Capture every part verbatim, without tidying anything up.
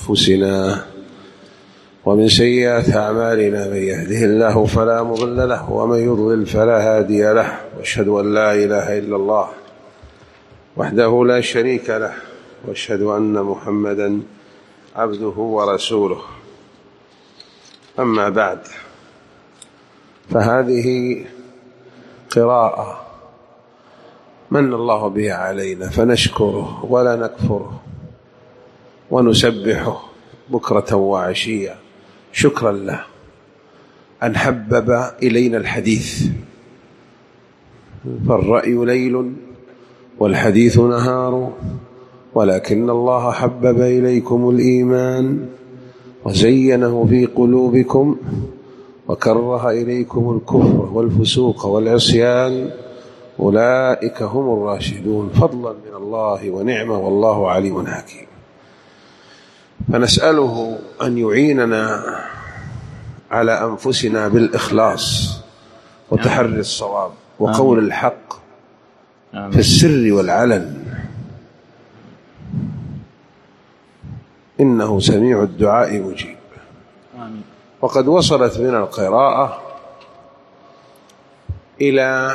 أنفسنا ومن سيئات أعمالنا من يهده الله فلا مضل له ومن يضلل فلا هادي له، وأشهد أن لا إله إلا الله وحده لا شريك له، وأشهد أن محمدا عبده ورسوله. أما بعد، فهذه قراءة من الله بها علينا، فنشكره ولا نكفره ونسبحه بكرة وعشية شكرا له أن حبب إلينا الحديث، فالرأي ليل والحديث نهار، ولكن الله حبب إليكم الإيمان وزينه في قلوبكم وكره إليكم الكفر والفسوق والعصيان، أولئك هم الراشدون، فضلا من الله ونعمة، والله عليم حكيم. فنسأله أن يعيننا على أنفسنا بالإخلاص وتحري الصواب وقول الحق في السر والعلن، إنه سميع الدعاء مجيب. وقد وصلت من القراءة إلى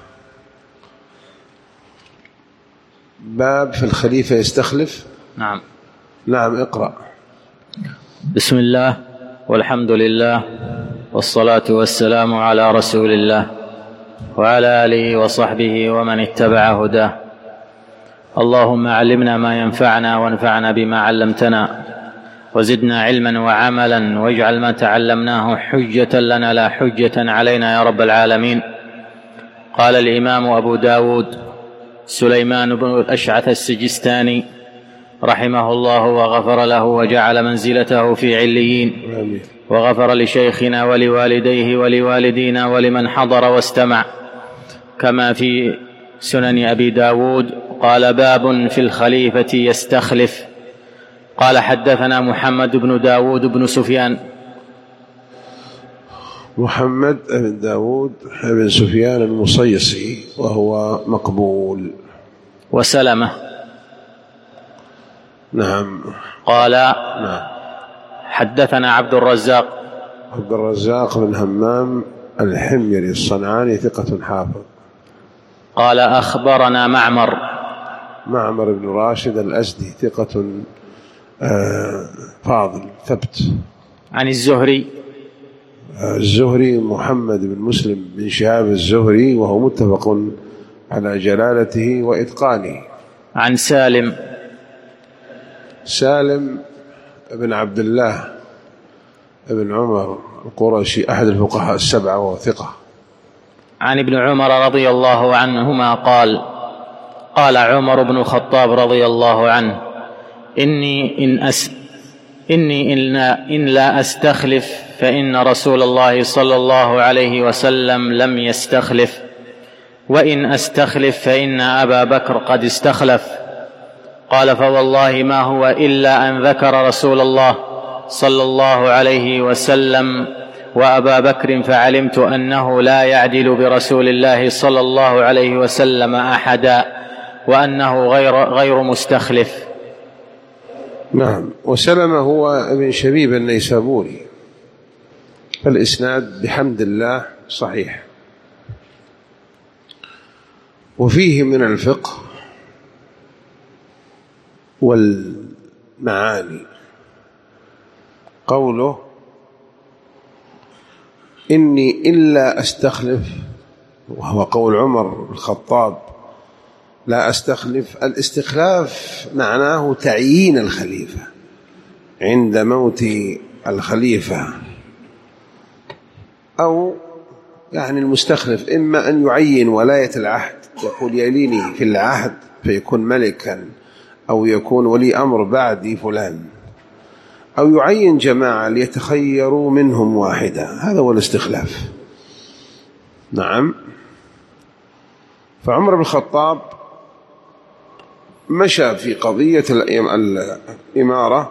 باب في الخليفة يستخلف. نعم نعم اقرأ. بسم الله والحمد لله والصلاة والسلام على رسول الله وعلى آله وصحبه ومن اتبع هداه. اللهم علمنا ما ينفعنا وانفعنا بما علمتنا وزدنا علما وعملا، واجعل ما تعلمناه حجة لنا لا حجة علينا يا رب العالمين. قال الإمام أبو داود سليمان بن الأشعث السجستاني رحمه الله وغفر له وجعل منزلته في عليين، وغفر لشيخنا ولوالديه ولوالدينا ولمن حضر واستمع، كما في سنن أبي داود. قال: باب في الخليفة يستخلف. قال: حدثنا محمد بن داود بن سفيان. محمد بن داود بن سفيان المصيصي وهو مقبول. وسلمة. نعم. قال: نعم. حدثنا عبد الرزاق. عبد الرزاق بن همام الحميري الصنعاني ثقة حافظ. قال: أخبرنا معمر. معمر بن راشد الأزدي ثقة فاضل ثبت. عن الزهري. الزهري محمد بن مسلم بن شهاب الزهري، وهو متفق على جلالته وإتقانه. عن سالم. سالم بن عبد الله بن عمر القرشي أحد الفقهاء السبعة وهو ثقة. عن ابن عمر رضي الله عنهما قال: قال عمر بن الخطاب رضي الله عنه: إني إن, أس إني إن, لا إن لا أستخلف فإن رسول الله صلى الله عليه وسلم لم يستخلف، وإن أستخلف فإن أبا بكر قد استخلف. قال: فوالله ما هو إلا أن ذكر رسول الله صلى الله عليه وسلم وأبا بكر، فعلمت أنه لا يعدل برسول الله صلى الله عليه وسلم أحدا، وأنه غير, غير مستخلف. نعم. وسلمة هو ابن شبيب النيسابوري، فالإسناد بحمد الله صحيح. وفيه من الفقه والمعاني قوله: إني إلا أستخلف، وهو قول عمر الخطاب لا أستخلف. الاستخلاف معناه تعيين الخليفة عند موت الخليفة، أو يعني المستخلف إما أن يعين ولاية العهد، يقول يليني في العهد فيكون ملكا، أو يكون ولي أمر بعدي فلان، أو يعين جماعة ليتخيروا منهم واحدة. هذا هو الاستخلاف. نعم. فعمر بن الخطاب مشى في قضية الإمارة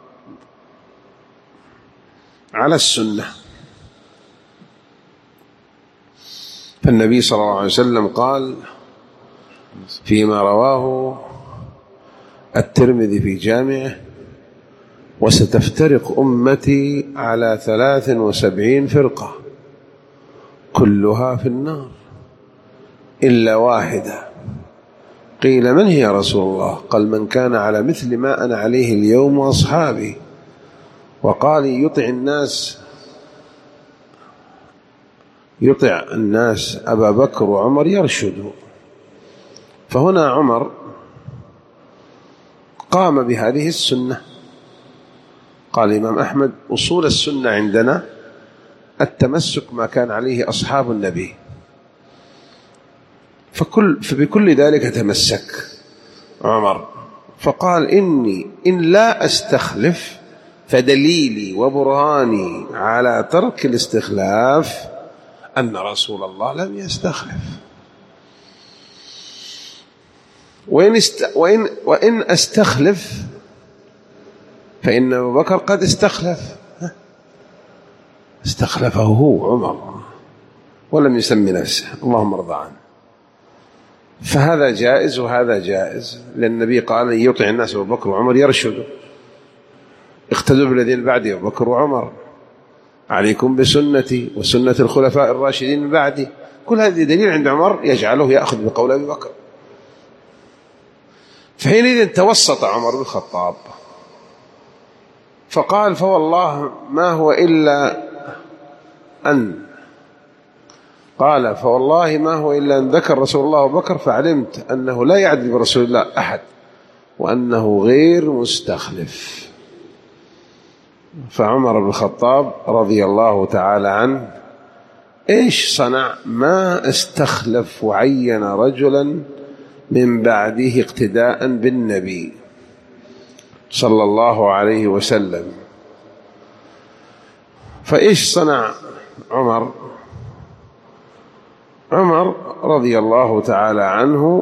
على السنة، فالنبي صلى الله عليه وسلم قال فيما رواه الترمذي في جامعه: وستفترق أمتي على ثلاث وسبعين فرقة كلها في النار إلا واحدة. قيل من هي يا رسول الله؟ قال من كان على مثل ما أنا عليه اليوم وأصحابي. وقال يطع الناس يطع الناس أبا بكر وعمر يرشدوا. فهنا عمر قام بهذه السنة. قال الإمام أحمد أصول السنة عندنا التمسك ما كان عليه أصحاب النبي، فكل فبكل ذلك تمسك عمر. فقال إني إن لا أستخلف فدليلي وبرهاني على ترك الاستخلاف أن رسول الله لم يستخلف. وإن, است وإن, وإن أستخلف فإن أبو بكر قد استخلف، استخلفه هو عمر ولم يسمي نفسه، اللهم ارضى عنه. فهذا جائز وهذا جائز، لأن النبي قال يطع الناس أبو بكر وعمر يرشدوا، اقتدوا بالذين بعدي أبو بكر وعمر، عليكم بسنتي وسنة الخلفاء الراشدين من بعدي. كل هذه دليل عند عمر يجعله يأخذ بقول أبي بكر. فحينئذ توسط عمر بن الخطاب فقال فوالله ما هو إلا أن قال فوالله ما هو إلا أن ذكر رسول الله أبو بكر فعلمت أنه لا يعدل برسول الله أحد وأنه غير مستخلف. فعمر بن الخطاب رضي الله تعالى عنه إيش صنع؟ ما استخلف وعين رجلا من بعده اقتداء بالنبي صلى الله عليه وسلم. فإيش صنع عمر؟ عمر رضي الله تعالى عنه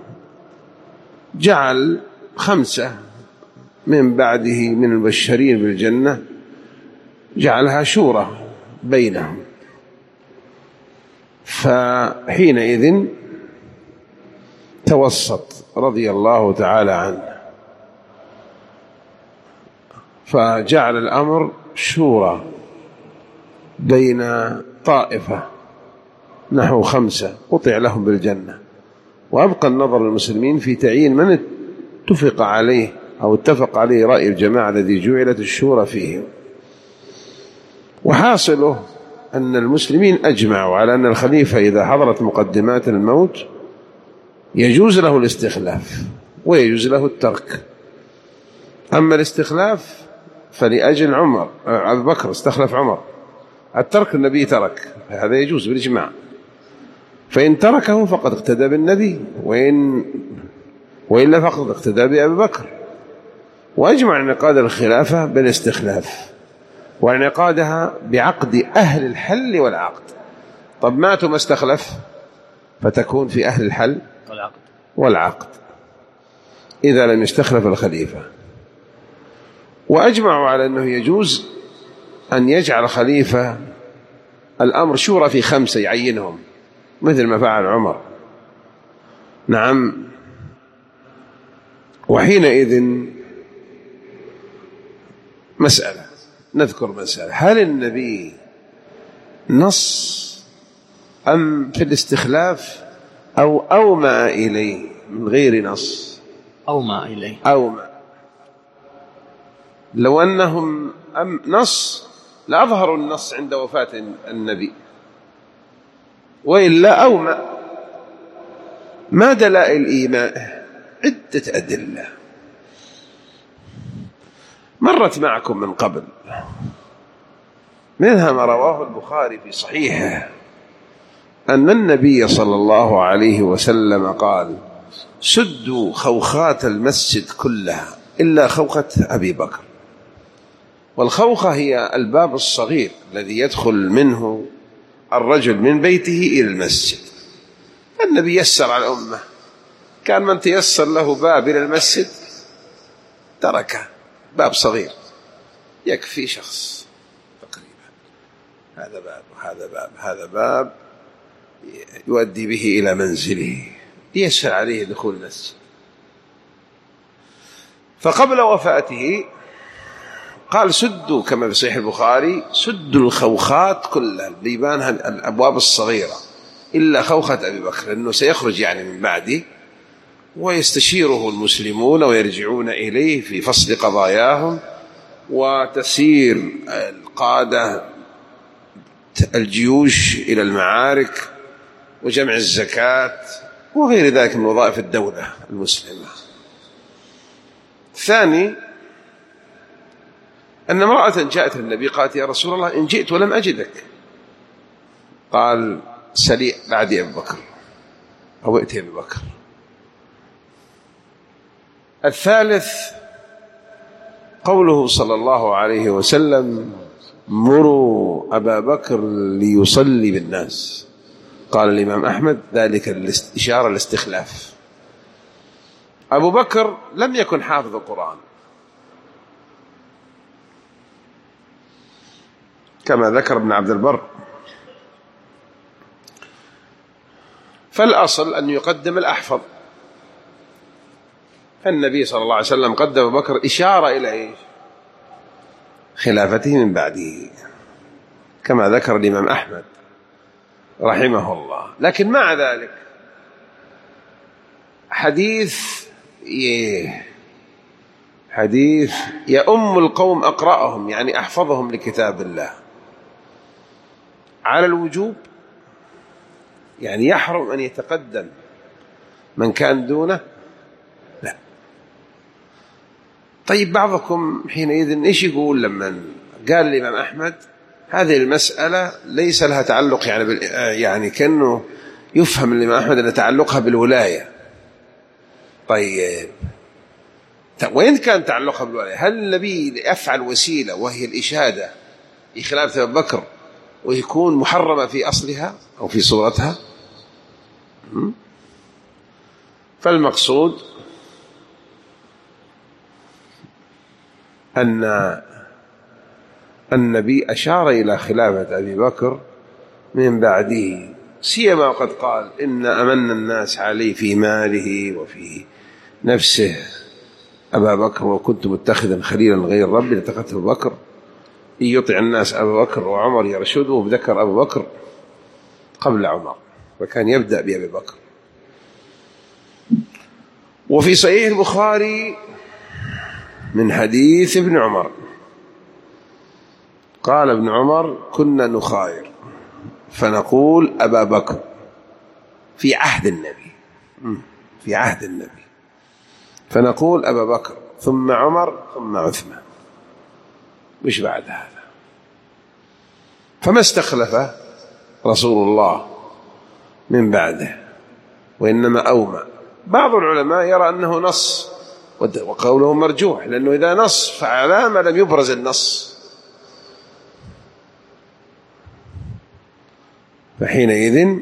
جعل خمسة من بعده من المبشرين بالجنة، جعلها شورى بينهم. فحينئذ توسط رضي الله تعالى عنه فجعل الأمر شورى بين طائفة نحو خمسة قطع لهم بالجنة، وأبقى النظر للمسلمين في تعيين من اتفق عليه أو اتفق عليه رأي الجماعة الذي جعلت الشورى فيه. وحاصله أن المسلمين أجمعوا على أن الخليفة إذا حضرت مقدمات الموت يجوز له الاستخلاف ويجوز له الترك. أما الاستخلاف فلأجل عمر أبو بكر استخلف عمر، الترك النبي ترك، هذا يجوز بالإجماع. فإن تركه فقد اقتدى بالنبي، وإن وإلا فقد اقتدى بأبي بكر. وأجمع انعقاد الخلافة بالاستخلاف وانعقادها بعقد أهل الحل والعقد. طب ماتوا ما استخلف فتكون في أهل الحل والعقد, والعقد إذا لم يستخلف الخليفة. وأجمعوا على أنه يجوز أن يجعل خليفة الأمر شورى في خمسة يعينهم مثل ما فعل عمر. نعم. وحينئذ مسألة نذكر مسألة، هل النبي نص أم في الاستخلاف أو أومأ إليه من غير نص؟ أومأ إليه. أومأ. لو أنهم أم نص لأظهروا النص عند وفاة النبي، وإلا أومأ. ما دلائل إيمائه؟ عدة أدلة مرت معكم من قبل، منها ما رواه البخاري في صحيحه أن النبي صلى الله عليه وسلم قال سدوا خوخات المسجد كلها إلا خوخة أبي بكر. والخوخة هي الباب الصغير الذي يدخل منه الرجل من بيته إلى المسجد. النبي يسر على الأمة، كان من تيسر له باب إلى المسجد تركه، باب صغير يكفي شخص تقريبا، هذا باب وهذا باب، هذا باب يؤدي به إلى منزله، يسر عليه دخول المسجد. فقبل وفاته قال سدوا كما في صحيح البخاري سدوا الخوخات كلها البيبان الأبواب الصغيرة إلا خوخة أبي بكر، لأنه سيخرج يعني من بعده ويستشيره المسلمون ويرجعون إليه في فصل قضاياهم وتسير القادة الجيوش إلى المعارك وجمع الزكاة وغير ذلك من وظائف الدولة المسلمة. الثاني أن امرأة جاءت للنبي قالت يا رسول الله إن جئت ولم أجدك، قال سلي بعد أبي بكر أو ائتي أبي بكر. الثالث قوله صلى الله عليه وسلم مروا أبا بكر ليصلي بالناس، قال الإمام أحمد ذلك الإشارة الاستخلاف. أبو بكر لم يكن حافظ القرآن كما ذكر ابن عبد البر، فالأصل أن يقدم الأحفظ، فالنبي صلى الله عليه وسلم قدم أبو بكر إشارة إلى إيش؟ خلافته من بعده كما ذكر الإمام أحمد رحمه الله. لكن مع ذلك حديث حديث يؤم القوم أقرأهم يعني أحفظهم لكتاب الله على الوجوب، يعني يحرم أن يتقدم من كان دونه؟ لا. طيب بعضكم حينئذ إيش يقول لما قال الإمام أحمد هذه المسألة ليس لها تعلق يعني بال... يعني كأنه يفهم الإمام أحمد أن تعلقها بالولاية. طيب وين كان تعلقها بالولاية؟ هل النبي يفعل وسيلة وهي الإشادة في خلافة أبي بكر ويكون محرمة في أصلها أو في صورتها؟ فالمقصود أن النبي أشار إلى خلافة أبي بكر من بعده، سيما وقد قال إن أمن الناس عليه في ماله وفي نفسه أبا بكر وكنت متخذا خليلا غير ربي لاتخذت أبو بكر إن يطع الناس أبا بكر وعمر يرشده، وذكر أبو بكر قبل عمر وكان يبدأ بأبي بكر. وفي صحيح البخاري من حديث ابن عمر قال ابن عمر كنا نخاير فنقول أبا بكر في عهد النبي في عهد النبي فنقول أبا بكر ثم عمر ثم عثمان، مش بعد هذا. فما استخلف رسول الله من بعده وإنما أومى. بعض العلماء يرى أنه نص وقوله مرجوح، لأنه إذا نص فعلى ما لم يبرز النص، فحينئذ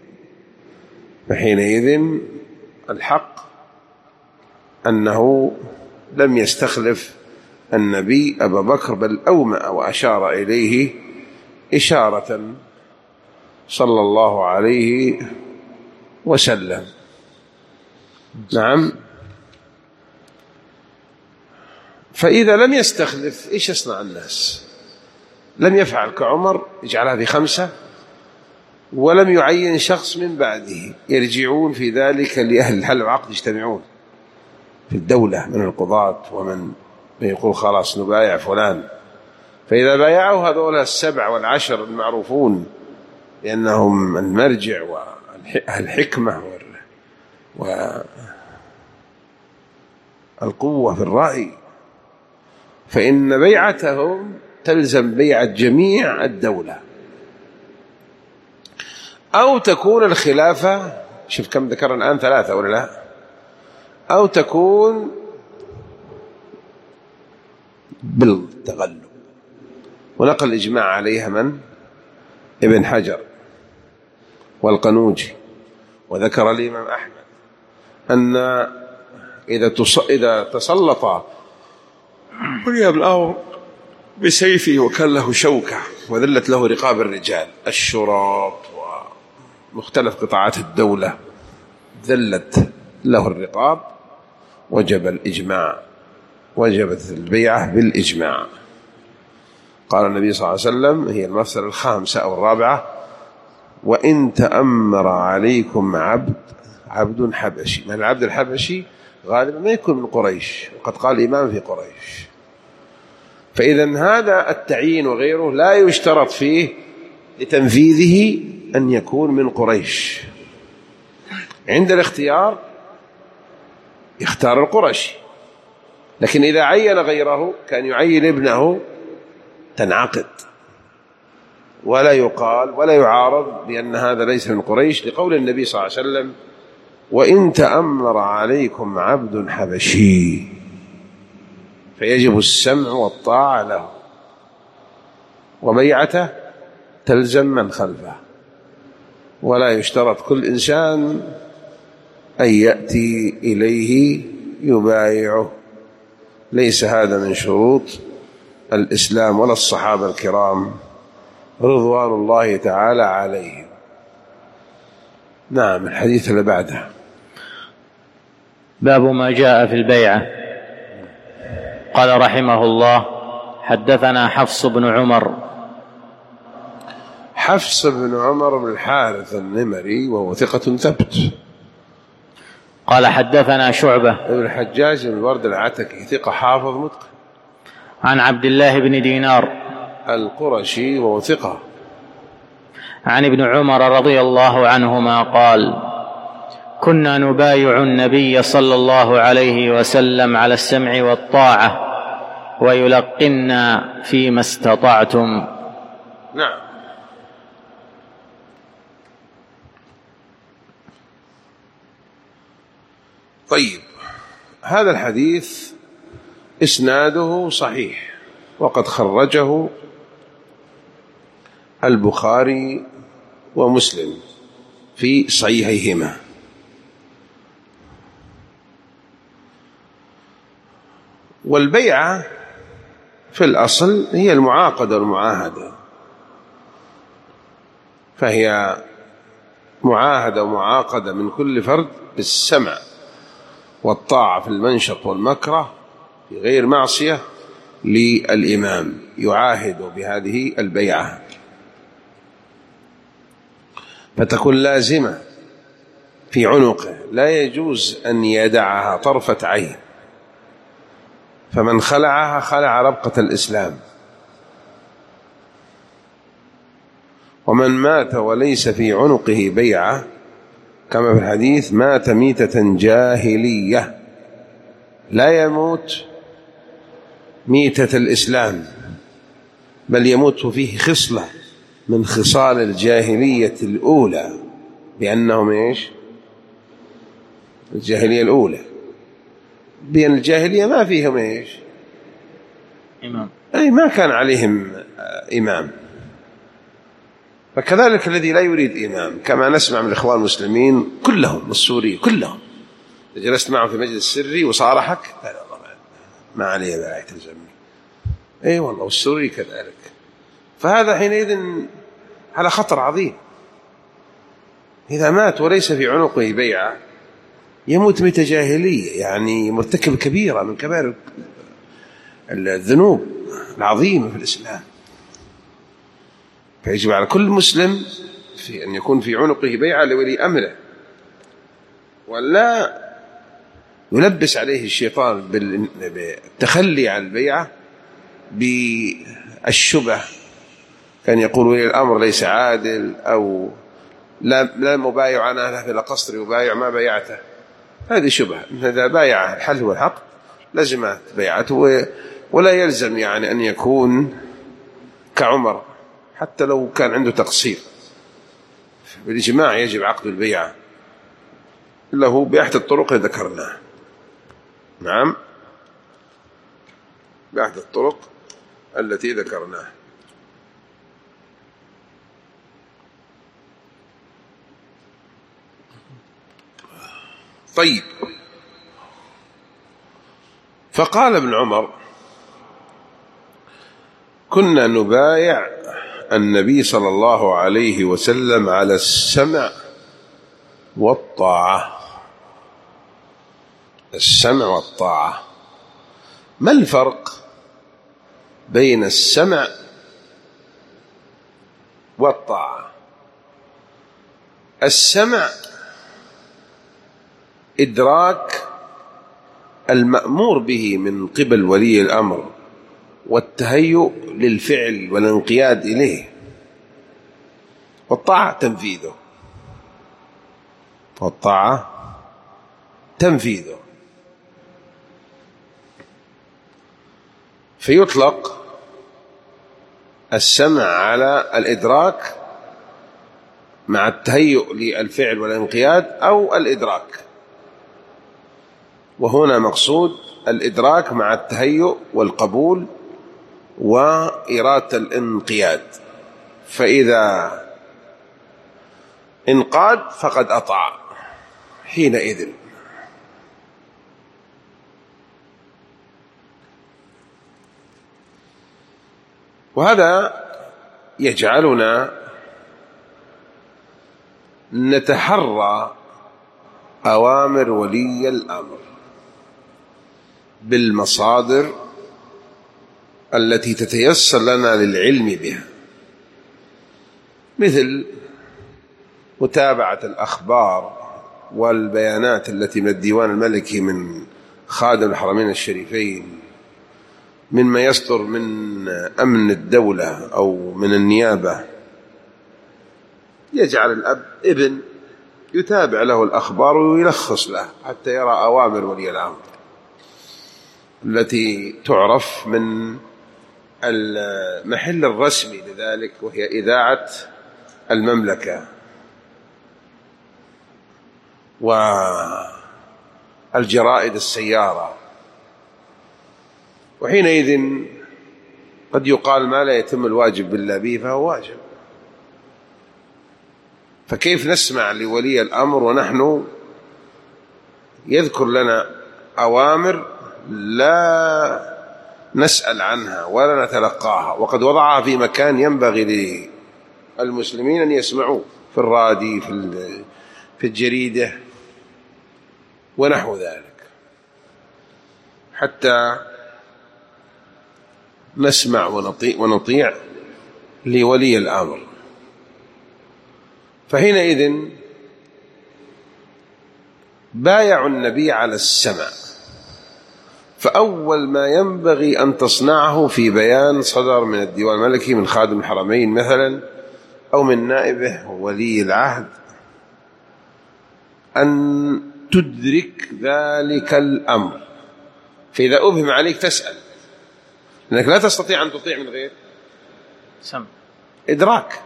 فحينئذ الحق أنه لم يستخلف النبي أبا بكر بل أومأ وأشار إليه إشارة صلى الله عليه وسلم. نعم. فإذا لم يستخلف إيش يصنع الناس؟ لم يفعل كعمر يجعل هذه خمسة ولم يعين شخص من بعده، يرجعون في ذلك لأهل الحل والعقد يجتمعون في الدولة من القضاة ومن يقول خلاص نبايع فلان، فإذا بايعوا هذول السبع والعشر المعروفون لأنهم المرجع والحكمة والقوة في الرأي، فإن بيعتهم تلزم بيعة جميع الدولة، أو تكون الخلافة، شوف كم ذكرنا الآن ثلاثة ولا لا، أو تكون بالتغلب. ونقل الإجماع عليها من؟ ابن حجر والقنوجي. وذكر الإمام أحمد أن إذا إذا تسلط ولي الأمر بسيفه وكان له شوكة وذلت له رقاب الرجال الشراط ومختلف قطاعات الدولة ذلت له الرقاب، وجب الإجماع، وجبت البيعة بالإجماع. قال النبي صلى الله عليه وسلم، هي المسألة الخامسة أو الرابعة: وإن تأمر عليكم عبد عبد حبشي. من العبد الحبشي غالبا ما يكون من قريش، وقد قال الإمام في قريش. فإذا هذا التعيين وغيره لا يشترط فيه لتنفيذه أن يكون من قريش. عند الاختيار يختار القرشي، لكن إذا عين غيره كان يعين ابنه تنعقد، ولا يقال ولا يعارض بأن هذا ليس من قريش، لقول النبي صلى الله عليه وسلم: وإن تأمر عليكم عبد حبشي، فيجب السمع والطاعة له، وبيعته تلزم من خلفه، ولا يشترط كل إنسان أن يأتي إليه يبايعه. ليس هذا من شروط الإسلام ولا الصحابة الكرام رضوان الله تعالى عليهم. نعم. الحديث اللي بعده: باب ما جاء في البيعة. قال رحمه الله: حدثنا حفص بن عمر. حفص بن عمر بن الحارث النمري، وهو ثقة ثبت. قال حدثنا شعبة ابن الحجاج بن الورد العتكي، ثقة حافظ متقن. عن عبد الله بن دينار القرشي، وهو ثقة. عن ابن عمر رضي الله عنهما قال: كنا نبايع النبي صلى الله عليه وسلم على السمع والطاعة ويلقنا فيما استطعتم. نعم. طيب، هذا الحديث إسناده صحيح، وقد خرجه البخاري ومسلم في صحيحيهما. والبيعة في الأصل هي المعاقدة والمعاهدة، فهي معاهدة ومعاقدة من كل فرد بالسمع والطاعة في المنشط والمكره في غير معصية للإمام، يعاهد بهذه البيعة، فتكون لازمة في عنقه، لا يجوز أن يدعها طرفة عين، فمن خلعها خلع ربقة الإسلام. ومن مات وليس في عنقه بيعة كما في الحديث مات ميتة جاهلية، لا يموت ميتة الإسلام، بل يموت فيه خصلة من خصال الجاهلية الأولى، بأنهم إيش؟ الجاهلية الأولى، بأن الجاهلية ما فيهم إيش؟ إمام، أي ما كان عليهم إمام. فكذلك الذي لا يريد إمام، كما نسمع من الإخوان المسلمين كلهم السوري كلهم، جلست معه في مجلس سري وصارحك لا لا والله ما عليه بقى يتلزمني، أي والله، والسوري كذلك. فهذا حينئذ على خطر عظيم. إذا مات وليس في عنقه بيعة يموت ميتة جاهلية، يعني مرتكب كبيرة من كبائر الذنوب العظيمة في الإسلام. فيجب على كل مسلم في أن يكون في عنقه بيعة لولي أمره، ولا يلبس عليه الشيطان بالتخلي عن البيعة بالشبه، كان يقول ولي الأمر ليس عادل، أو لا لا مبايع أنا في القصر يبايع ما بايعته، هذه شبهة. إذا بايع الحل والحق لزمت بيعته، ولا يلزم يعني أن يكون كعمر حتى لو كان عنده تقصير. بالإجماع يجب عقد البيعة له بأحد الطرق اللي ذكرناها. نعم، بأحد الطرق التي ذكرناها. طيب، فقال ابن عمر: كنا نبايع النبي صلى الله عليه وسلم على السمع والطاعة. السمع والطاعة، ما الفرق بين السمع والطاعة. السمع إدراك المأمور به من قبل ولي الأمر والتهيؤ للفعل والانقياد إليه، والطاعة تنفيذه والطاعة تنفيذه فيطلق السمع على الإدراك مع التهيؤ للفعل والانقياد أو الإدراك، وهنا مقصود الإدراك مع التهيؤ والقبول وإرادة الانقياد، فإذا انقاد فقد أطاع حينئذ. وهذا يجعلنا نتحرى أوامر ولي الأمر بالمصادر التي تتيسر لنا للعلم بها، مثل متابعة الأخبار والبيانات التي من الديوان الملكي من خادم الحرمين الشريفين، مما يصدر من أمن الدولة أو من النيابة، يجعل الأب ابن يتابع له الأخبار ويلخص له حتى يرى أوامر ولي الأمر التي تعرف من المحل الرسمي لذلك، وهي إذاعة المملكة والجرائد السيارة. وحينئذ قد يقال ما لا يتم الواجب بالله به فهو واجب، فكيف نسمع لولي الأمر ونحن يذكر لنا أوامر لا نسأل عنها ولا نتلقاها، وقد وضعها في مكان ينبغي للمسلمين أن يسمعوه، في الرادي في الجريدة ونحو ذلك، حتى نسمع ونطيع, ونطيع لولي الأمر. فحينئذ بايعوا النبي على السمع، فأول ما ينبغي أن تصنعه في بيان صدر من الديوان الملكي من خادم الحرمين مثلا أو من نائبه ولي العهد أن تدرك ذلك الأمر، فإذا أبهم عليك تسأل، لأنك لا تستطيع أن تطيع من غير سمع إدراك.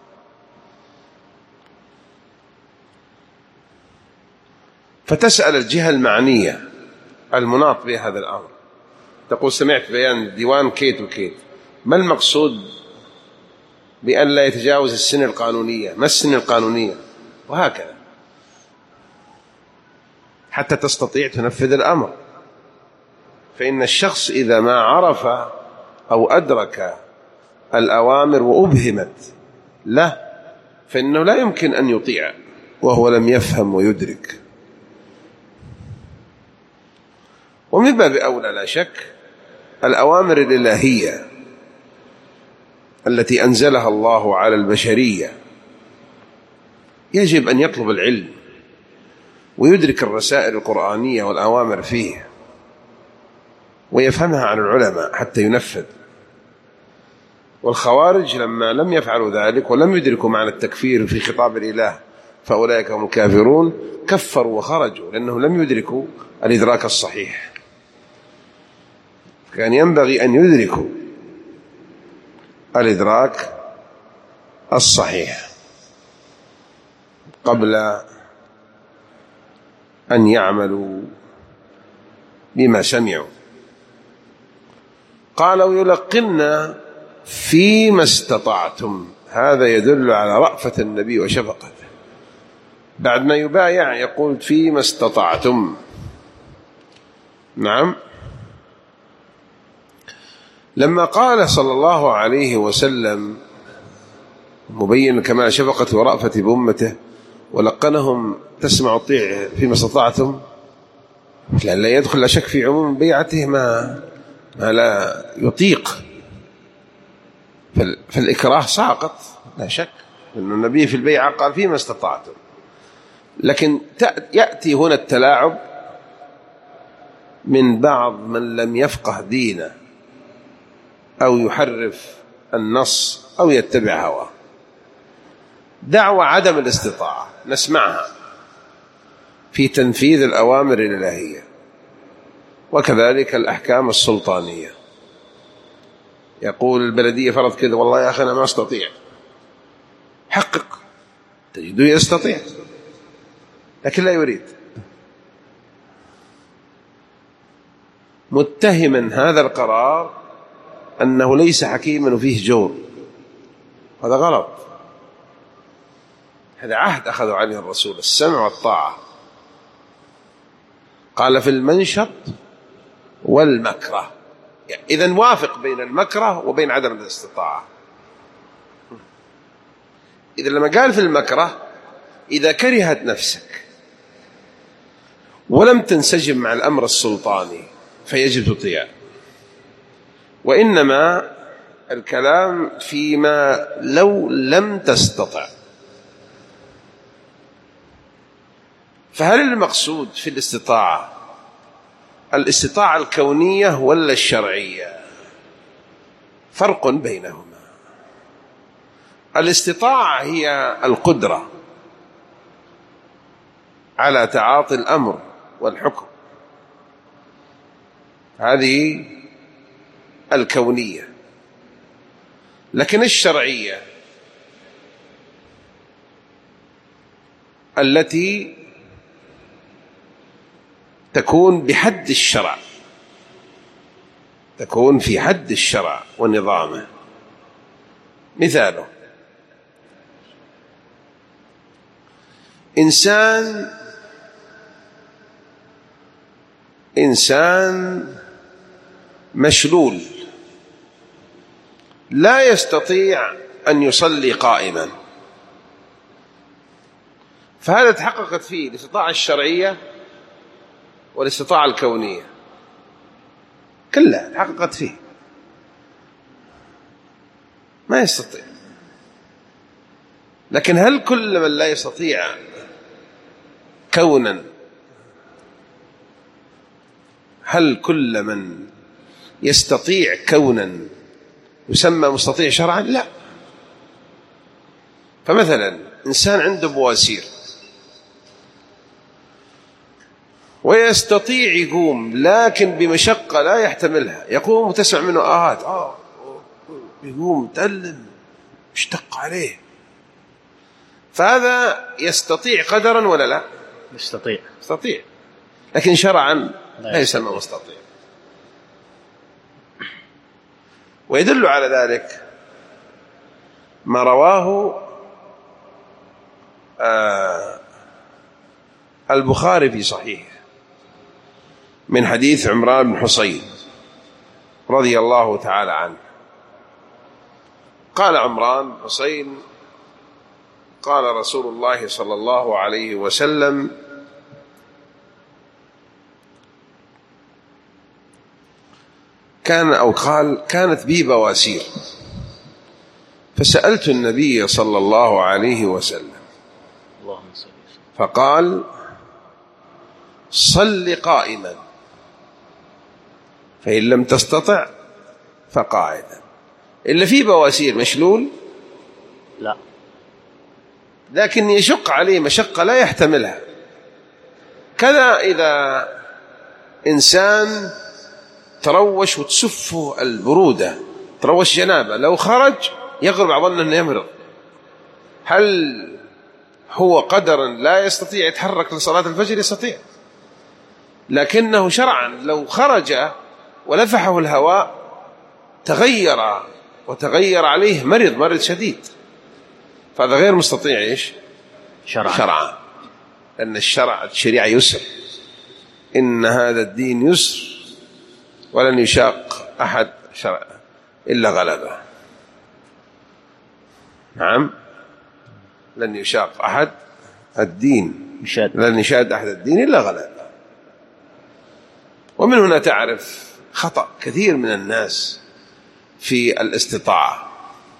فتسأل الجهة المعنية المناط بهذا الأمر، تقول سمعت بيان الديوان كيت وكيت، ما المقصود بأن لا يتجاوز السنة القانونية، ما السنة القانونية، وهكذا حتى تستطيع تنفذ الأمر. فإن الشخص إذا ما عرف أو أدرك الأوامر وأبهمت له فإنه لا يمكن أن يطيع وهو لم يفهم ويدرك. ومن باب أولى لا شك الأوامر الإلهية التي أنزلها الله على البشرية يجب أن يطلب العلم ويدرك الرسائل القرآنية والأوامر فيه ويفهمها عن العلماء حتى ينفذ. والخوارج لما لم يفعلوا ذلك ولم يدركوا معنى التكفير في خطاب الإله فأولئك هم الكافرون كفروا وخرجوا لأنهم لم يدركوا الإدراك الصحيح. كان ينبغي أن يدركوا الإدراك الصحيح قبل أن يعملوا بما سمعوا. قالوا يلقنا فيما استطعتم، هذا يدل على رأفة النبي وشفقته، بعد ما يبايع يقول فيما استطعتم. نعم. لما قال صلى الله عليه وسلم مبين كمال شفقة ورأفة بأمته ولقنهم تسمع وتطيع فيما استطعتم، لأن لا يدخل لا شك في عموم بيعته ما, ما لا يطيق، فالإكراه ساقط لا شك، لأن النبي في البيعة قال فيما استطعتم. لكن يأتي هنا التلاعب من بعض من لم يفقه دينه أو يحرف النص أو يتبع هواه. دعوى عدم الاستطاعة نسمعها في تنفيذ الأوامر الإلهية، وكذلك الأحكام السلطانية. يقول البلدية فرض كذا، والله يا أخي أنا ما أستطيع. حقق، تجده يستطيع لكن لا يريد، متهما هذا القرار أنه ليس حكيما وفيه جور. هذا غلط، هذا عهد أخذوا عليه الرسول، السمع والطاعة. قال في المنشط والمكره، يعني إذن وافق بين المكره وبين عدم الاستطاعة. إذا لما قال في المكره، إذا كرهت نفسك ولم تنسجم مع الأمر السلطاني فيجب تطيع، وإنما الكلام فيما لو لم تستطع. فهل المقصود في الاستطاعة الاستطاعة الكونية ولا الشرعية؟ فرق بينهما. الاستطاعة هي القدرة على تعاطي الأمر والحكم، هذه الكونية. لكن الشرعية التي تكون بحد الشرع، تكون في حد الشرع ونظامه. مثاله إنسان إنسان مشلول لا يستطيع أن يصلي قائما، فهذا تحققت فيه الاستطاعة الشرعية والاستطاعة الكونية كلها تحققت فيه، ما يستطيع. لكن هل كل من لا يستطيع كونا، هل كل من يستطيع كونا يسمى مستطيع شرعا؟ لا. فمثلا إنسان عنده بواسير ويستطيع يقوم، لكن بمشقة لا يحتملها، يقوم وتسمع منه آهات، آه يقوم تألم اشتق عليه، فهذا يستطيع قدرا ولا لا؟ يستطيع يستطيع، لكن شرعا لا يسمى مستطيع. ويدل على ذلك ما رواه آه البخاري في صحيحه من حديث عمران بن حصين رضي الله تعالى عنه. قال عمران بن حصين قال رسول الله صلى الله عليه وسلم: كان أو قال كانت بي بواسير فسألت النبي صلى الله عليه وسلم فقال: صل قائما، فإن لم تستطع فقاعدا. إلا في بواسير مشلول لا، لكن يشق عليه مشقة لا يحتملها. كذا إذا إنسان تروش وتسفه البرودة، تروش جنابه، لو خرج يغلب على ظنه أنه يمرض. هل هو قدرا لا يستطيع يتحرك لصلاة الفجر؟ يستطيع، لكنه شرعا لو خرج ولفحه الهواء تغير وتغير عليه مرض مرض شديد، فهذا غير مستطيع إيش شرعا, شرعا. لأن الشرع الشريعة يسر، إن هذا الدين يسر ولن يشاق أحد شرع إلا غلبه. نعم، لن يشاق أحد الدين يشاد. لن يشاد أحد الدين إلا غلبه. ومن هنا تعرف خطأ كثير من الناس في الاستطاعة.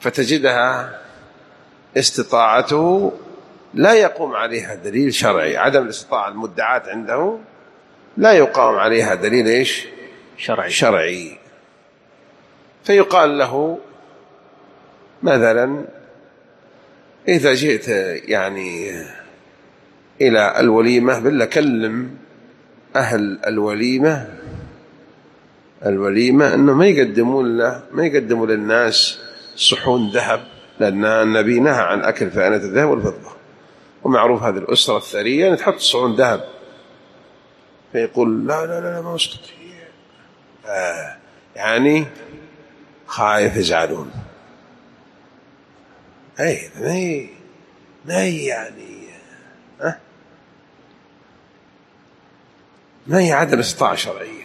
فتجدها استطاعته لا يقوم عليها دليل شرعي، عدم الاستطاعة المدعاة عنده لا يقام عليها دليل إيش؟ شرعي شرعي. فيقال له مثلا إذا جئت يعني إلى الوليمة بالله كلم أهل الوليمة الوليمة أنه ما يقدمون له ما يقدموا للناس صحون ذهب، لأن النبي نهى عن أكل فأنة الذهب والفضة، ومعروف هذه الأسرة الثرية أن تحط صحون ذهب. فيقول لا لا لا ما أستطيع، آه يعني خايف يزعلون. أي ما هي ما هي يعني أه؟ ما هي عدم استطاعة شرعية،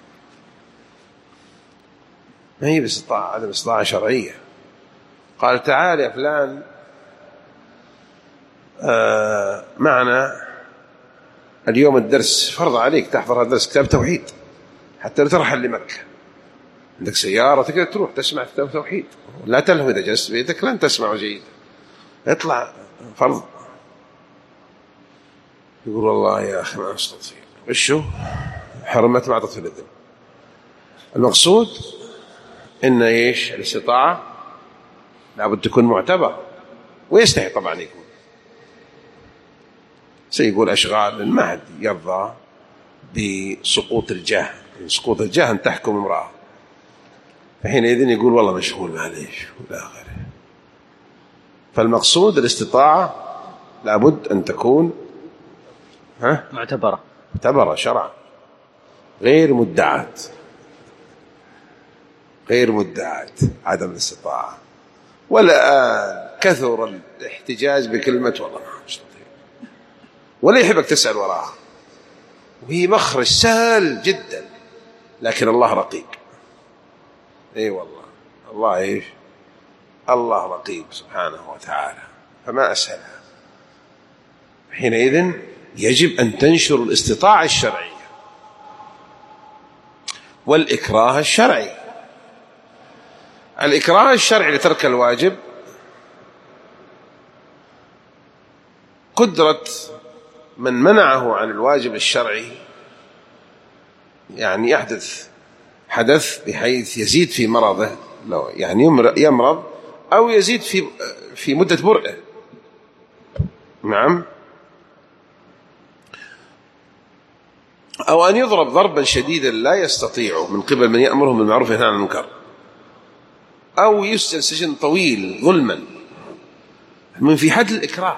ما هي باستطاعة عدم استطاعة شرعية. قال تعال يا فلان آه معنا اليوم الدرس، فرض عليك تحضر الدرس كتاب توحيد حتى لا ترحل لمكة، عندك سيارة تقدر تروح تسمع كتاب توحيد، لا تلهو إذا جلست بيتك لن تسمع جيدا، اطلع فرض. يقول والله يا أخي ما أستطيع، وشو حرمت بعض في الإذن. المقصود إن إيش الاستطاعة لابد تكون معتبر، ويستحي طبعا يكون. سيقول أشغال ما حد يرضى بسقوط الجاه، سقوط الجاه أن تحكم امرأة، فحينئذ يقول والله مشغول معليش ولا غيره. فالمقصود الاستطاعة لابد أن تكون ها معتبرة معتبرة شرعا، غير مدعاة غير مدعاة عدم الاستطاعة. ولا كثر الاحتجاج بكلمة والله ما أستطيع، ولا يحبك تسأل وراها، وهي مخرج سهل جدا، لكن الله رقيب. اي والله الله ايش الله رقيب سبحانه وتعالى، فما أسهلها. حينئذ يجب أن تنشر الاستطاعة الشرعية والإكراه الشرعي. الإكراه الشرعي لترك الواجب قدرة من منعه عن الواجب الشرعي، يعني يحدث حدث بحيث يزيد في مرضه، لو يعني يمرض أو يزيد في في مدة برئه، نعم، أو أن يضرب ضربا شديدا لا يستطيع من قبل من يأمرهم بالمعروف وينهى عن المنكر، أو يسجن سجن طويل ظلما، من في حد الإكراه.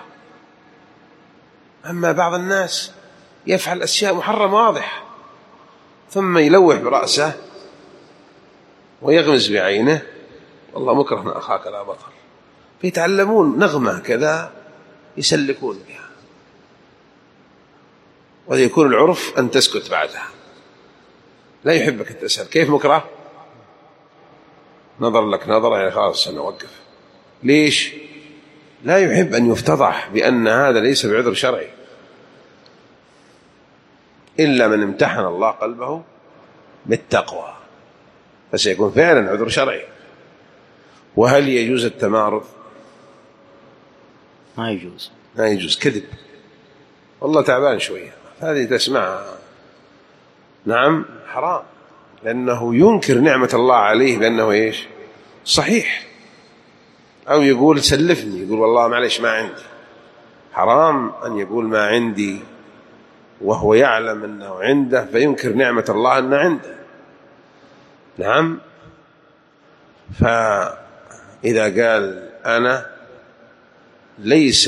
أما بعض الناس يفعل أشياء محرمة واضح ثم يلوح برأسه ويغمز بعينه والله مكره أخاك لا بطل، فيتعلمون نغمة كذا يسلكون بها، ويكون العرف أن تسكت بعدها، لا يحبك أن تسأل كيف مكره، نظر لك نظرة يعني خلاص أنا أوقف. ليش؟ لا يحب أن يفتضح بأن هذا ليس بعذر شرعي، إلا من امتحن الله قلبه بالتقوى فسيكون فعلا عذر شرعي. وهل يجوز التمارض؟ ما يجوز، ما يجوز، كذب والله تعبان شوية، هذه تسمعها، نعم حرام، لأنه ينكر نعمة الله عليه بأنه إيش صحيح، أو يقول سلفني، يقول والله معلش ما عندي. حرام أن يقول ما عندي وهو يعلم أنه عنده فينكر نعمة الله أنه عنده، نعم. فإذا قال أنا ليس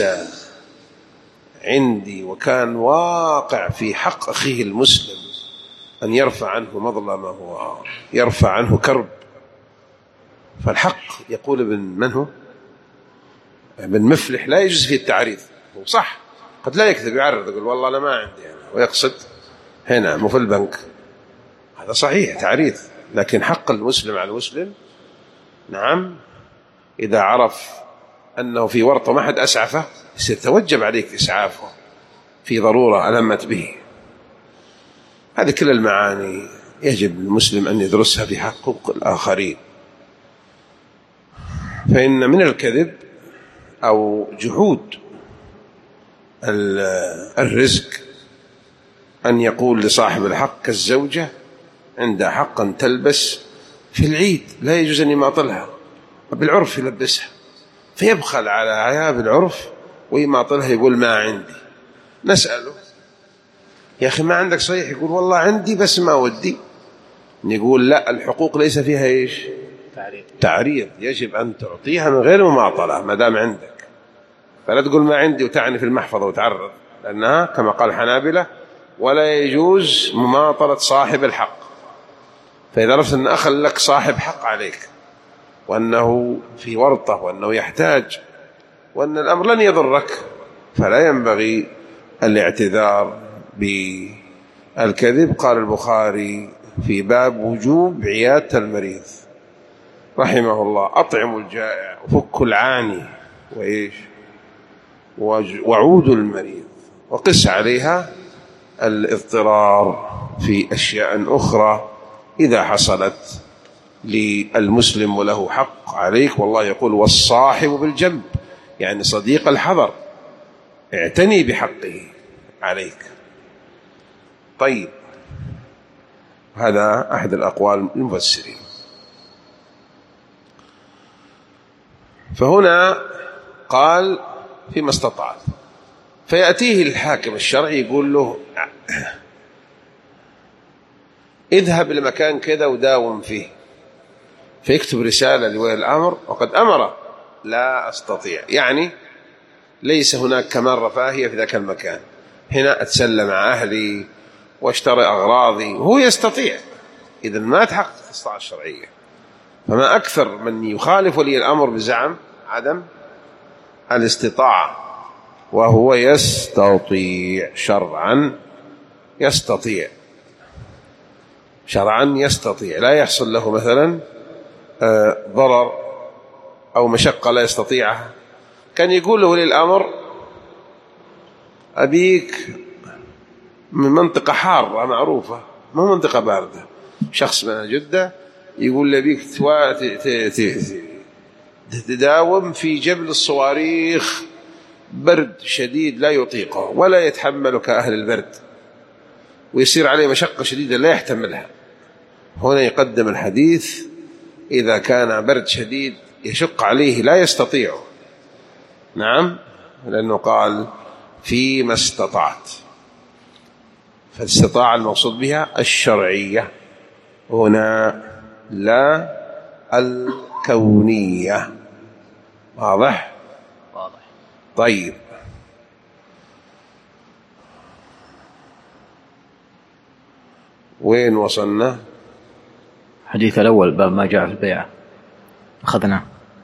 عندي وكان واقع في حق أخيه المسلم أن يرفع عنه مظلمة ويرفع عنه كرب، فالحق يقول ابن من هو ابن مفلح لا يجوز فيه التعريض. صح قد لا يكذب يعرض يقول والله أنا ما عندي أنا، ويقصد هنا مو في البنك، هذا صحيح تعريض، لكن حق المسلم على المسلم، نعم، إذا عرف أنه في ورطة ما حد أسعفه سيتوجب عليك إسعافه في ضرورة ألمت به. هذه كل المعاني يجب المسلم أن يدرسها في حقوق الآخرين. فإن من الكذب أو جحود الرزق أن يقول لصاحب الحق كالزوجة عندها حق أن تلبس في العيد لا يجوز أن يماطلها، بالعرف يلبسها، فيبخل على عياب العرف ويماطلها يقول ما عندي. نسأله يا أخي ما عندك صحيح؟ يقول والله عندي بس ما ودي. نقول لا، الحقوق ليس فيها إيش؟ تعريض. تعريض، يجب أن تعطيها من غير مماطلة ما دام عندك، فلا تقول ما عندي وتعني في المحفظة وتعرض، لأنها كما قال الحنابلة ولا يجوز مماطلة صاحب الحق. فإذا عرفت أن أخا لك صاحب حق عليك وأنه في ورطة وأنه يحتاج وأن الأمر لن يضرك، فلا ينبغي الاعتذار بالكذب. قال البخاري في باب وجوب عيادة المريض رحمه الله: أطعموا الجائع وفكوا العاني وإيش وعودوا المريض، وقس عليها الاضطرار في أشياء أخرى إذا حصلت للمسلم وله حق عليك. والله يقول: والصاحب بالجنب، يعني صديق الحضر، اعتني بحقه عليك. طيب، هذا أحد الأقوال المفسرين. فهنا قال فيما استطعت، فيأتيه الحاكم الشرعي يقول له اذهب لمكان كذا وداوم فيه، فيكتب رسالة لولي الأمر وقد أمر لا أستطيع، يعني ليس هناك كمال رفاهية في ذاك المكان، هنا أتسلى مع أهلي واشتري أغراضي، وهو يستطيع. إذن ما تحقق الاستطاعة الشرعية. فما أكثر من يخالف ولي الأمر بزعم عدم الاستطاعة، وهو يستطيع شرعا، يستطيع شرعا يستطيع، لا يحصل له مثلا ضرر أو مشقة لا يستطيعها. كان يقول له ولي الأمر: أبيك من منطقة حارة معروفة، ما منطقة باردة، شخص من جدة يقول لي أبيك تداوم في جبل الصواريخ، برد شديد لا يطيقه ولا يتحمل كأهل البرد، ويصير عليه مشقة شديدة لا يحتملها. هنا يقدم الحديث إذا كان برد شديد يشق عليه لا يستطيعه، نعم، لأنه قال فيما استطعت، فالاستطاعة المقصود بها الشرعية هنا لا الكونية. واضح؟ واضح. طيب، وين وصلنا؟ الحديث الأول باب ما جاء في البيعة أخذناه.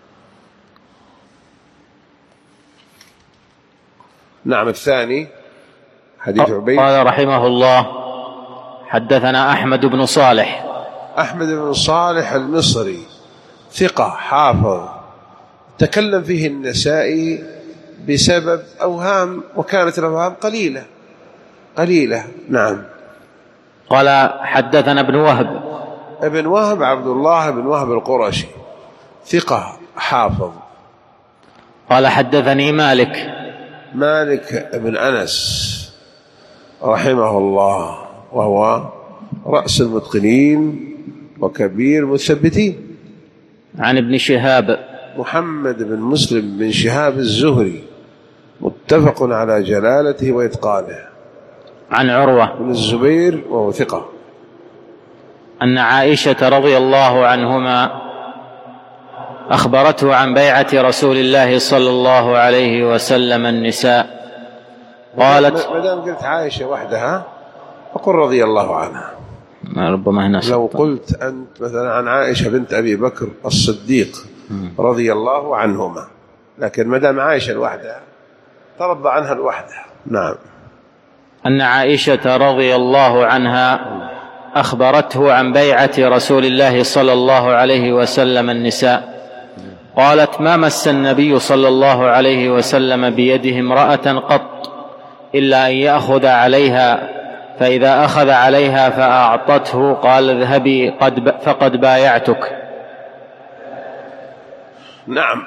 نعم، الثاني حديث عبيد. قال رحمه الله: حدثنا أحمد بن صالح. أحمد بن صالح المصري ثقة حافظ، تكلم فيه النسائي بسبب أوهام، وكانت الأوهام قليلة قليلة. نعم. قال حدثنا ابن وهب. ابن وهب عبد الله بن وهب القرشي ثقة حافظ. قال حدثني مالك. مالك بن أنس رحمه الله، وهو رأس المتقنين وكبير المثبتين. عن ابن شهاب. محمد بن مسلم بن شهاب الزهري، متفق على جلالته وإتقانه. عن عروة بن الزبير وهو ثقة. أن عائشة رضي الله عنهما أخبرته عن بيعة رسول الله صلى الله عليه وسلم النساء، قالت: ما دام قلت عائشة وحدها فقل رضي الله عنها، ربما هنا لو قلت أنت مثلا عن عائشة بنت أبي بكر الصديق رضي الله عنهما، لكن ما دام عائشة لوحدها ترضى عنها لوحدها. نعم. أن عائشة رضي الله عنها أخبرته عن بيعة رسول الله صلى الله عليه وسلم النساء، قالت: ما مس النبي صلى الله عليه وسلم بيده امرأة قط إلا أن يأخذ عليها، فإذا أخذ عليها فأعطته قال: اذهبي قد ب... فقد بايعتك. نعم.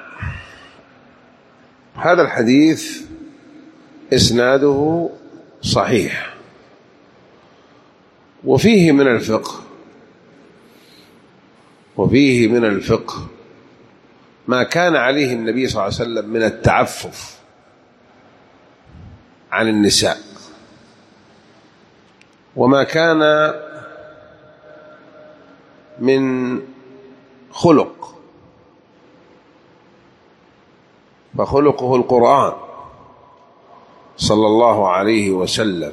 هذا الحديث إسناده صحيح، وفيه من الفقه وفيه من الفقه ما كان عليه النبي صلى الله عليه وسلم من التعفف عن النساء، وما كان من خلق، فخلقه القرآن صلى الله عليه وسلم،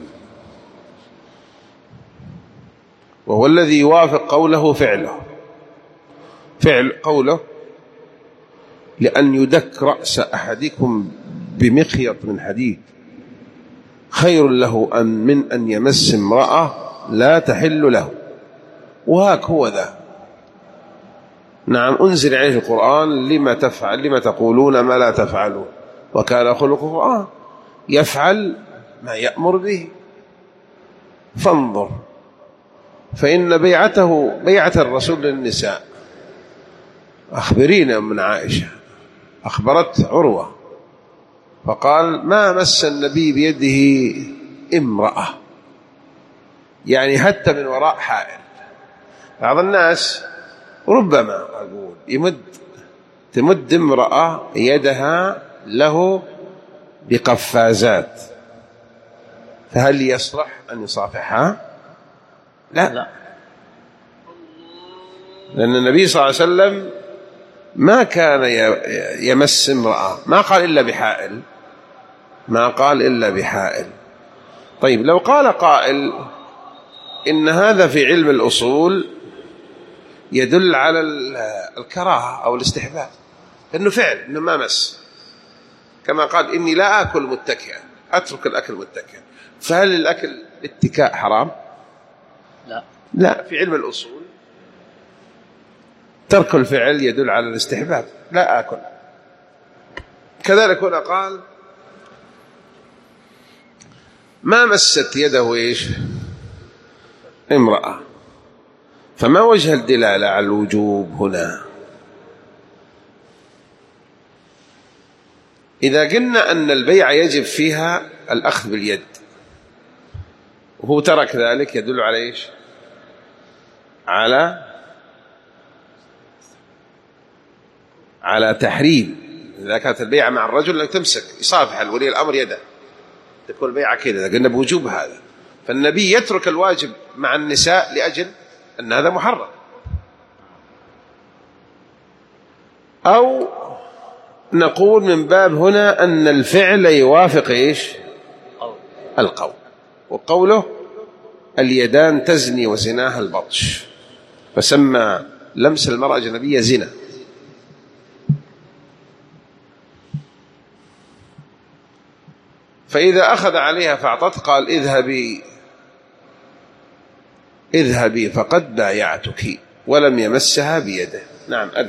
وهو الذي يوافق قوله فعله فعل قوله لأن يدك رأس أحدكم بمخيط من حديد خير له أن من أن يمس امرأة لا تحل له. وهاك هو ذا. نعم، أنزل عليه القرآن لما تفعل لما تقولون ما لا تفعلون وكان خلقه القرآن، يفعل ما يأمر به. فانظر، فإن بيعته بيعة الرسول للنساء، أخبرينا من عائشة، أخبرت عروة فقال ما مس النبي بيده امرأة، يعني حتى من وراء حائل. بعض الناس ربما أقول يمد تمد امرأة يدها له بقفازات، فهل يصلح أن يصافحها؟ لا, لا. لأن النبي صلى الله عليه وسلم ما كان يمس امرأة، ما قال إلا بحائل ما قال إلا بحائل. طيب، لو قال قائل إن هذا في علم الأصول يدل على الكراهة أو الاستحباب، إنه فعل، إنه ما مس، كما قال إني لا آكل متكئا، أترك الأكل متكئا، فهل الأكل الاتكاء حرام؟ لا لا، في علم الأصول ترك الفعل يدل على الاستحباب، لا آكل. كذلك هنا قال ما مست يده إيش امرأة، فما وجه الدلالة على الوجوب هنا؟ إذا قلنا أن البيع يجب فيها الأخذ باليد وهو ترك ذلك، يدل على إيش؟ على على تحريم. إذا كانت البيعة مع الرجل أن تمسك يصافح الولي الأمر يده، تكون البيعة كذا، قلنا بوجوب هذا. فالنبي يترك الواجب مع النساء لأجل أن هذا محرم. أو نقول من باب هنا أن الفعل يوافق إيش؟ القول، وقوله اليدان تزني وزناها البطش، فسمى لمس المرأة الأجنبية زنا. فإذا أخذ عليها فأعطت قال اذهبي اذهبي فقد بايعتك، ولم يمسها بيده. نعم. أذن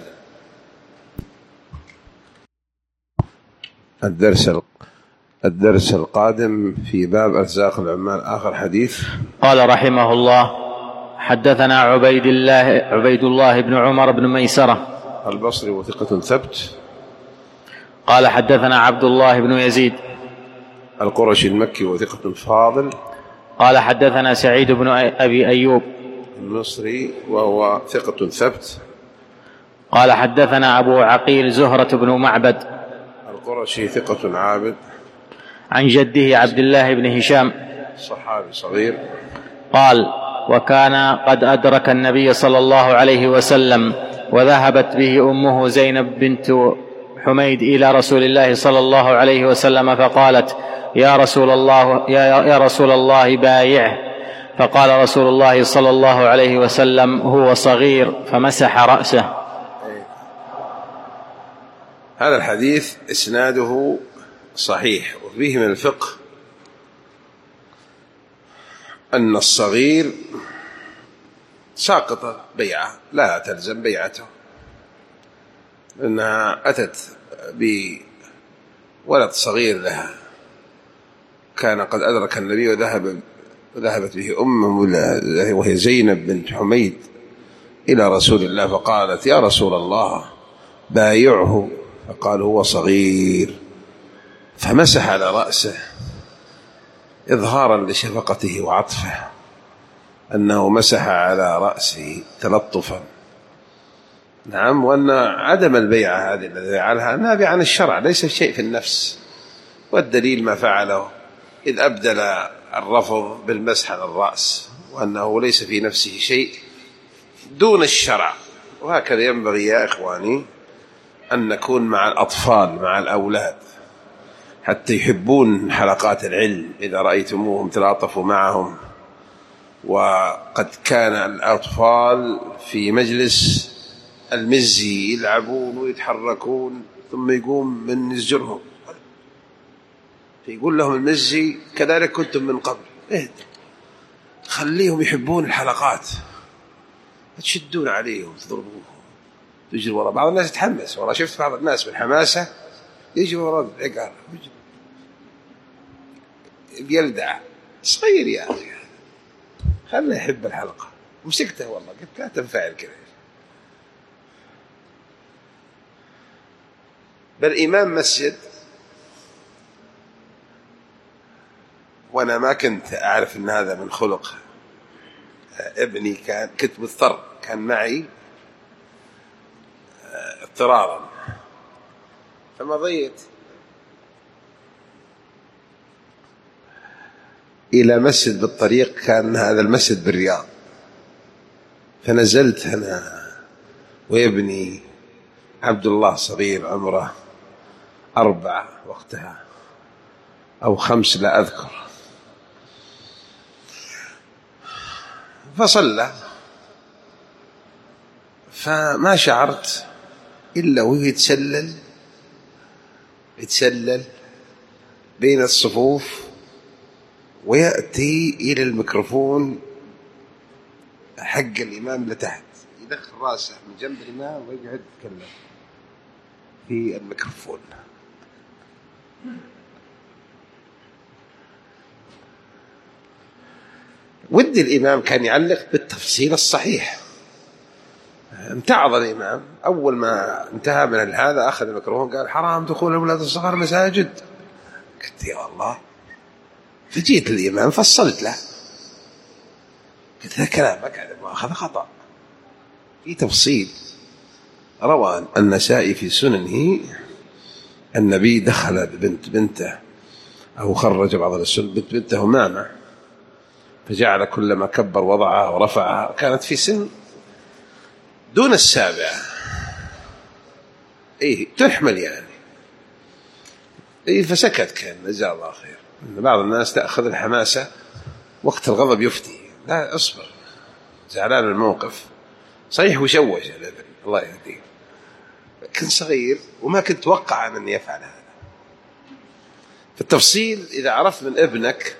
الدرس الدرس القادم في باب أرزاق العمال، آخر حديث. قال رحمه الله حدثنا عبيد الله عبيد الله بن عمر بن ميسرة البصري وثقة ثبت. قال حدثنا عبد الله بن يزيد القرشي المكي وثقة فاضل. قال حدثنا سعيد بن أبي أيوب المصري وهو ثقة ثبت. قال حدثنا أبو عقيل زهرة بن معبد القرشي ثقة عابد عن جده عبد الله بن هشام صحابي صغير. قال وكان قد أدرك النبي صلى الله عليه وسلم وذهبت به أمه زينب بنت حميد إلى رسول الله صلى الله عليه وسلم فقالت يا رسول الله يا, يا رسول الله بايعه، فقال رسول الله صلى الله عليه وسلم هو صغير، فمسح رأسه. هذا الحديث إسناده صحيح، وفيه من الفقه أن الصغير ساقط بيعه، لا تلزم بيعته، لأنها أتت بولد صغير لها كان قد أدرك النبي وذهب وذهبت به أمه وهي زينب بنت حميد إلى رسول الله، فقالت يا رسول الله بايعه، فقال هو صغير، فمسح على رأسه إظهارا لشفقته وعطفه، أنه مسح على رأسه تلطفا. نعم، وأن عدم البيعة هذه الذي فعلها نابع عن الشرع، ليس شيء في النفس، والدليل ما فعله إذ أبدل الرفض بالمسح على الرأس، وأنه ليس في نفسه شيء دون الشرع. وهكذا ينبغي يا إخواني أن نكون مع الأطفال، مع الأولاد، حتى يحبون حلقات العلم. إذا رأيتموهم تلاطفوا معهم. وقد كان الأطفال في مجلس المزي يلعبون ويتحركون، ثم يقوم من يزجرهم فيقول لهم المزي كذلك كنتم من قبل. إيه، خليهم يحبون الحلقات، تشدون عليهم تضربوهم تجري وراء. بعض الناس يتحمس، والله شفت بعض الناس بالحماسة يجي وراء العقار بيلدع. صغير يا أخي، خلنا يحب الحلقة. مسكته والله، قلت لا تنفعل كذا. بل إمام مسجد، وأنا ما كنت أعرف أن هذا من خلق ابني، كان كنت مضطر، كان معي اضطرارا، فمضيت إلى مسجد بالطريق، كان هذا المسجد بالرياض، فنزلت أنا وابني عبد الله صغير عمره أربع وقتها أو خمس لا أذكر، فصلى، فما شعرت إلا وهو يتسلل يتسلل بين الصفوف ويأتي إلى الميكروفون حق الإمام لتحت، يدخل رأسه من جنب الإمام ويقعد يتكلم في الميكروفون. ودي الإمام كان يعلق بالتفصيل الصحيح. امتعض الإمام، أول ما انتهى من هذا أخذ الميكروفون قال حرام دخول الأولاد الصغار مساجد. قلت يا الله، فجيت الإمام فصلت له، قلت له كلامك هذا ما أخذ خطأ في تفصيل. روى النسائي في سننه النبي دخل بنت بنته أو خرج بعض السنن بنت بنته مامة، فجعل كلما كبر وضعها ورفعها، كانت في سن دون السابعة، إيه تحمل يعني، إيه فسكت. كان جزاه الله خير. بعض الناس تأخذ الحماسة وقت الغضب يفتي، لا اصبر، زعلان الموقف صحيح وشوش الابن الله يهديه، كنت صغير وما كنت أتوقع من يفعل هذا. في التفصيل إذا عرفت من ابنك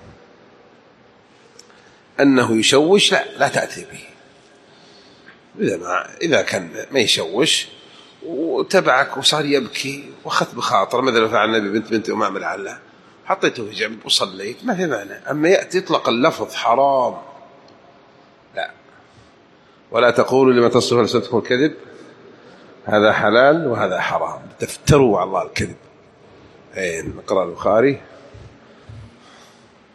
أنه يشوش لا لا تأتي به. إذا ما إذا كان ما يشوش وتبعك وصار يبكي وأخذت بخاطر، مثل فعل النبي بنت بنت أمام العلة، حطيته في جنب وصليت، ما في معنى. أما يأتي يطلق اللفظ حرام لا، ولا تقولوا لما تصف ألسنتكم الكذب هذا حلال وهذا حرام، تفتروا على الله الكذب. نقرأ البخاري.